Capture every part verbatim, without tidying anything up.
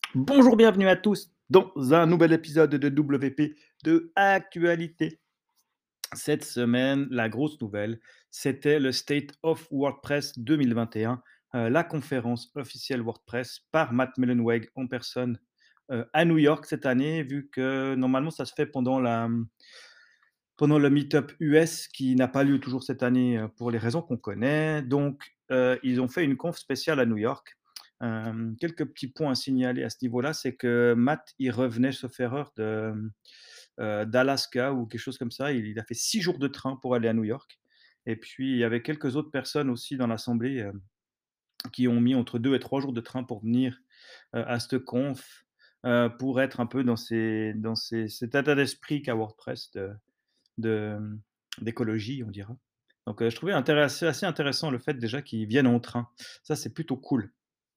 Bonjour, bienvenue à tous dans un nouvel épisode de W P de Actualité. Cette semaine, la grosse nouvelle, c'était le State of WordPress deux mille vingt et un, heu, la conférence officielle WordPress par Matt Mullenweg en personne, heu, à New York cette année, vu que normalement ça se fait pendant la, mmh, pendant le meet-up U S qui n'a pas lieu toujours cette année, heu, pour les raisons qu'on connaît. Donc, heu, ils ont fait une conf spéciale à New York. Hem, quelques petits points à signaler à ce niveau-là, c'est que Matt, il revenait, sauf erreur, de, heu, d'Alaska ou quelque chose comme ça. Il il a fait six jours de train pour aller à New York et puis il y avait quelques autres personnes aussi dans l'assemblée, hem, qui ont mis entre deux et trois jours de train pour venir, heu, à cette conf, heu, pour être un peu dans ces dans ces cet état d'esprit qu'a WordPress de de, mmh, d'écologie, on dira. Donc, heu, je trouvais intéress assez intéressant le fait déjà qu'ils viennent en train. Ça, c'est plutôt cool.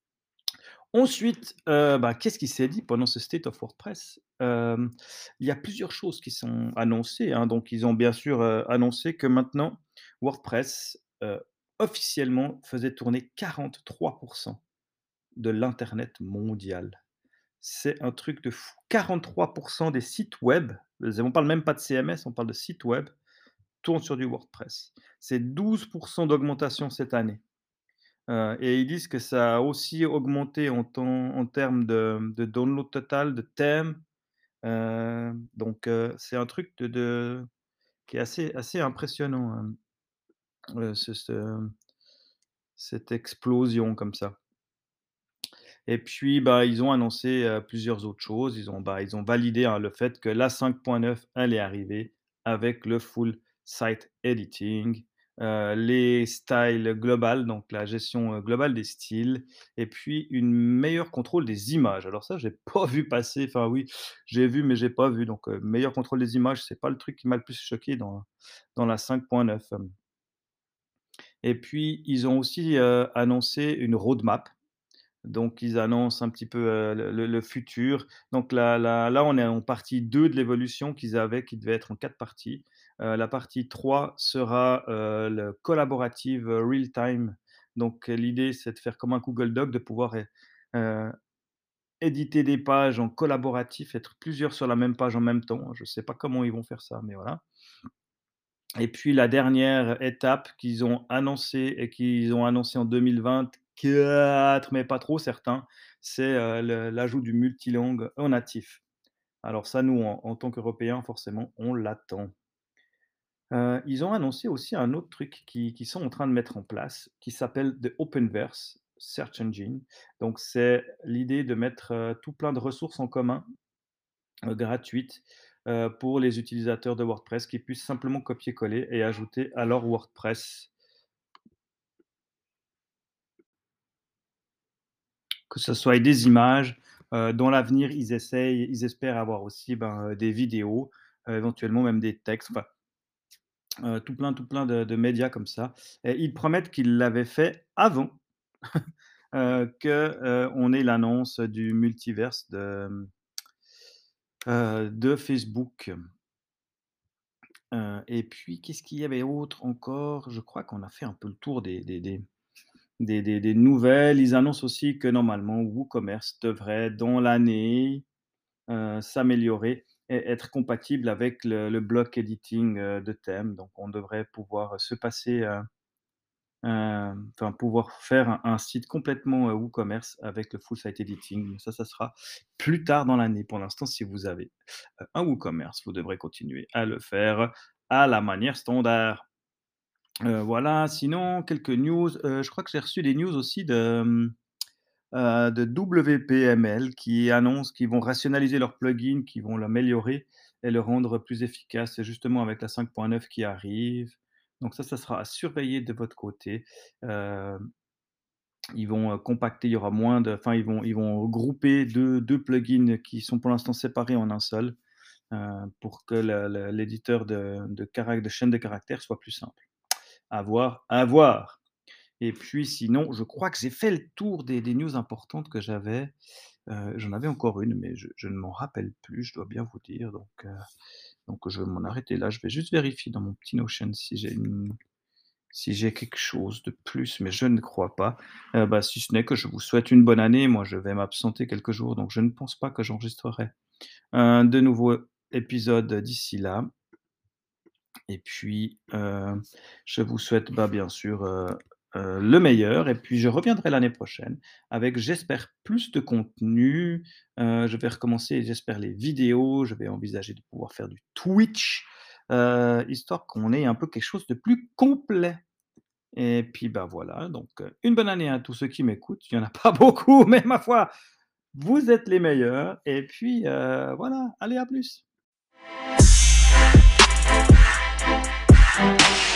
Ensuite, heu, bah, qu'est-ce qui s'est dit pendant ce State of WordPress? Hem, il y a plusieurs choses qui sont annoncées, hein. Donc ils ont bien sûr, heu, annoncé que maintenant WordPress, heu, officiellement faisait tourner quarante-trois de l'internet mondial. C'est un truc de fou. quarante-trois des sites web, on parle même pas de C M S, on parle de sites web, tournent sur du WordPress. C'est douze d'augmentation cette année. Heu et ils disent que ça a aussi augmenté en temps en termes de de download total, de thèmes, heu, donc heu, c'est un truc de de qui est assez assez impressionnant, hem, heu, ce ce cette explosion comme ça. Et puis, bah, ils ont annoncé, heu, plusieurs autres choses. Ils ont, bah, ils ont validé, hein, le fait que la cinq point neuf allait arriver avec le full site editing, heu, les styles global, donc la gestion, heu, globale des styles et puis une meilleure contrôle des images. Alors ça, j'ai pas vu passer, enfin oui, j'ai vu, mais j'ai pas vu, donc heu, meilleur contrôle des images, c'est pas le truc qui m'a le plus choqué dans dans la cinq point neuf, hem et puis ils ont aussi, heu, annoncé une roadmap. Donc ils annoncent un petit peu, heu, le le le futur. Donc là là là, on est en partie deux de l'évolution qu'ils avaient, qui devait être en quatre parties. Heu, la partie trois sera, heu, le collaborative, heu, real time. Donc euh, l'idée, c'est de faire comme un Google Doc, de pouvoir é heu, éditer des pages en collaboratif, être plusieurs sur la même page en même temps. Je ne sais pas comment ils vont faire ça, mais voilà. Et puis la dernière étape qu'ils ont annoncée et qu'ils ont annoncé en deux mille vingt-quatre, mais pas trop certains, c'est, heu, le l'ajout du multilangue en natif. Alors ça, nous, en en tant qu'Européens, forcément, on l'attend. Heu, ils ont annoncé aussi un autre truc qui qu'ils sont en train de mettre en place, qui s'appelle The Openverse Search Engine. Donc c'est l'idée de mettre, heu, tout plein de ressources en commun, heu, gratuites, heu, pour les utilisateurs de WordPress qui puissent simplement copier-coller et ajouter à leur WordPress. Que ce soit des images, heu, dans l'avenir, ils essayent ils espèrent avoir aussi, ben, heu, des vidéos, heu, éventuellement même des textes, enfin, heu, tout plein tout plein de de médias comme ça et ils promettent qu'ils l'avaient fait avant, heu, que, heu, on ait l'annonce du multiverse de, mmh, de Facebook, heu et puis qu'est-ce qu'il y avait autre encore? Je crois qu'on a fait un peu le tour des des des des des des nouvelles. Ils annoncent aussi que normalement WooCommerce devrait dans l'année heu, s'améliorer et être compatible avec le le block editing, heu, de thèmes. Donc on devrait pouvoir se passer, heu, hem, enfin pouvoir faire un un site complètement, heu, WooCommerce avec le full site editing. Ça, ça sera plus tard dans l'année. Pour l'instant, si vous avez, heu, un WooCommerce, vous devrez continuer à le faire à la manière standard. Heu, voilà, sinon quelques news, heu, je crois que j'ai reçu des news aussi de, mmh heu, de W P M L qui annoncent qu'ils vont rationaliser leur plugin, qui vont l'améliorer et le rendre plus efficace, justement avec la cinq point neuf qui arrive. Donc ça, ça sera à surveiller de votre côté. Hem, ils vont, heu, compacter, il y aura moins de enfin, ils vont ils vont regrouper deux deux plugins qui sont pour l'instant séparés en un seul, heu, pour que le le l'éditeur de de carac de chaîne de caractères soit plus simple. À voir, à voir. Et puis sinon, je crois que j'ai fait le tour des des news importantes que j'avais. Heu, j'en avais encore une, mais je je ne m'en rappelle plus, je dois bien vous dire, donc heu, donc je vais m'en arrêter là. Je vais juste vérifier dans mon petit Notion si j'ai une si j'ai quelque chose de plus, mais je ne crois pas. Heu, bah, si ce n'est que je vous souhaite une bonne année. Moi, je vais m'absenter quelques jours, donc je ne pense pas que j'enregistrerai, heu, de nouveaux épisodes d'ici là. Et puis, heu, je vous souhaite, bah, bien sûr, heu heu, le meilleur et puis je reviendrai l'année prochaine avec, j'espère, plus de contenu. Heu, je vais recommencer, j'espère, les vidéos. Je vais envisager de pouvoir faire du Twitch, heu, histoire qu'on ait un peu quelque chose de plus complet. Et puis, bah, voilà, donc heu, une bonne année à tous ceux qui m'écoutent. Il y en a pas beaucoup, mais ma foi, vous êtes les meilleurs et puis, heu, voilà, allez à plus.